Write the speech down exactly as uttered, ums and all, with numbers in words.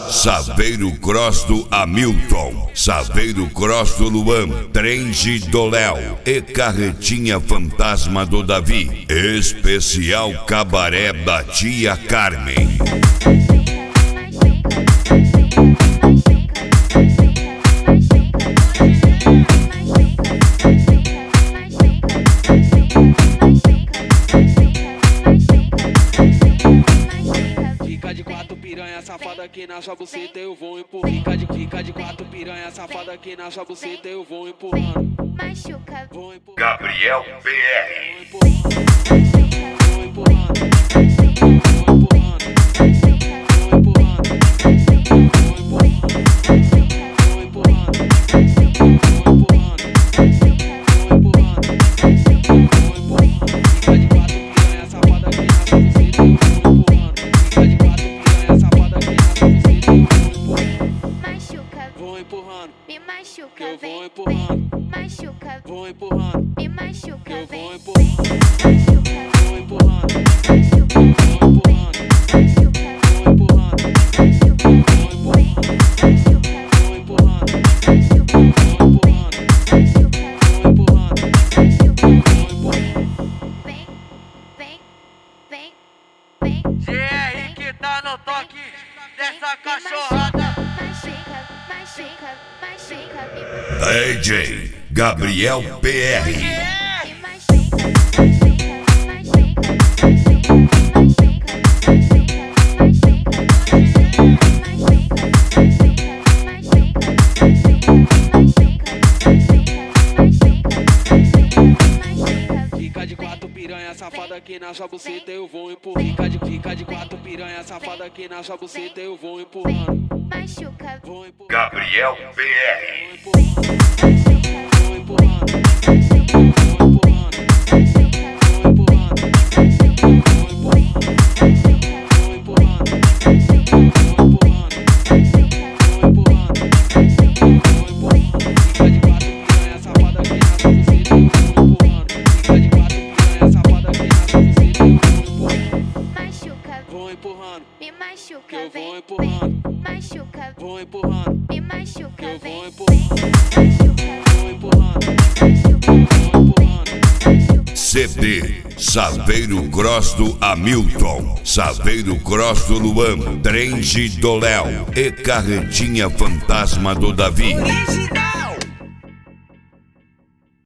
Saveiro Cross do Hamilton, Saveiro Cross do Luan, Trend do Léo e Carretinha Fantasma do Davi. Especial Cabaré da Tia Carmen. Safada aqui na sua buceta eu vou empurrar. Fica de, fica de quatro piranha safada aqui na sua buceta eu vou empurrando. Machuca. Vou empurrando. Gabriel P R. Vou empurrando. Vou empurrando. Me machuca, que eu vou vem, empurrando. vem, machuca, Vou empurrando. me machuca, Que eu vem, vou empurrando. vem, Vou empurrando. machuca, Vou empurrando. Vou empurrando. Vou empurrando. Vou empurrando. vem, vem, vem, vem, G R que tá no toque dessa cachorrada. machuca, machuca, machuca, me D J Gabriel P R. me machuca, Fica de quatro piranha safada aqui na sua buceta eu vou empurrar. Fica de, fica de quatro piranha safada aqui na sua buceta eu vou empurrando. machuca, Vou empurrando. Gabriel P R. Vou empurrando. Vou empurrando. Vou empurrando. Vou empurrando. Vou empurrando. Vou me machuca, que eu vou vem, empurrando. vem, machuca, Vou empurrando. me Que machuca, eu vem, vou empurrando. Vou empurrando. Vou empurrando. C D Saveiro Cross do Hamilton, Saveiro Cross do Luan, Trend do Léo e Carretinha Fantasma do Davi. Original.